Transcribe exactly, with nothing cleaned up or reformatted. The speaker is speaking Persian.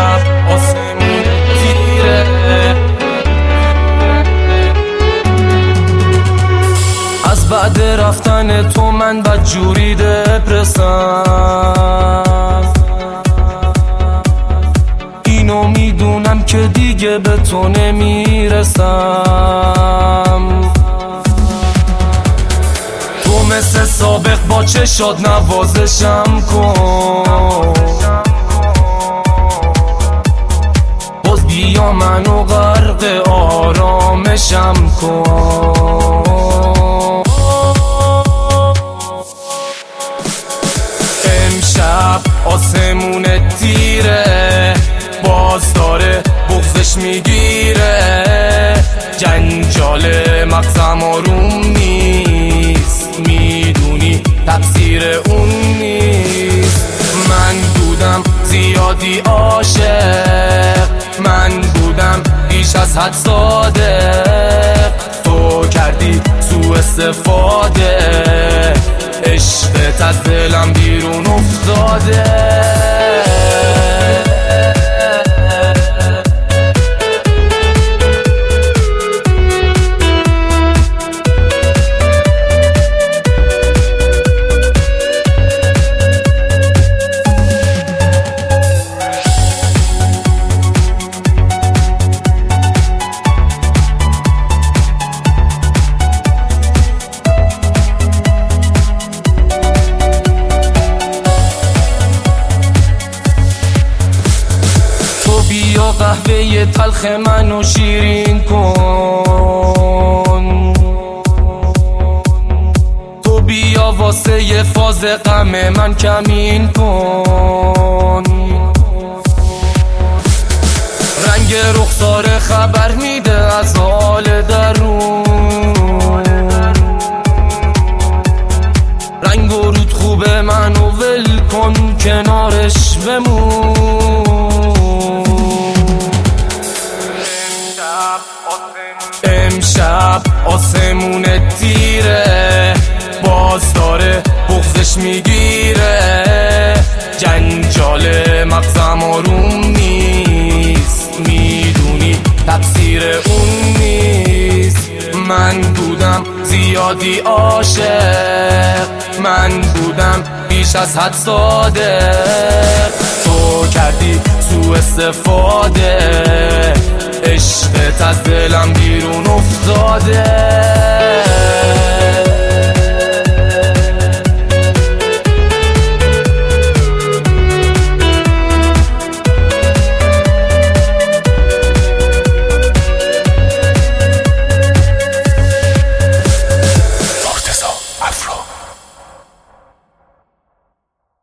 امشب آسمون تیره، از بعد رفتن تو من بدجوری دپرسم. اینو میدونم که دیگه به تو نمیرسم. تو مثل سابق با چشات نوازشم کن، باز بیا منو غرق آرامشم کن. امشب آسمون تیره، باز داره بغضش میگیره، جنجال مغزم آروم نیست، میدونی تقصیر اون نیست. من بودم زیادی عاشق، من بودم بیش از حد صادق، تو کردی سوء استفاده، عشقت از دلم بیرون افتاده. بیا قهوه تلخ منو شیرین کن، تو بیا واسه یه فاز غم من کمین کن. رنگ رخسار خبر میده از حال درون، رنگ و رود خوبه منو ول کن کنارش بمون. امشب آسمون تیره، باز داره بغضش میگیره، جنجال مغزم آروم نیست، میدونی تقصیر اون نیست. من بودم زیادی عاشق، من بودم بیش از حد صادق، تو کردی سوء استفاده، عشقت از دلم بیرون افتاده.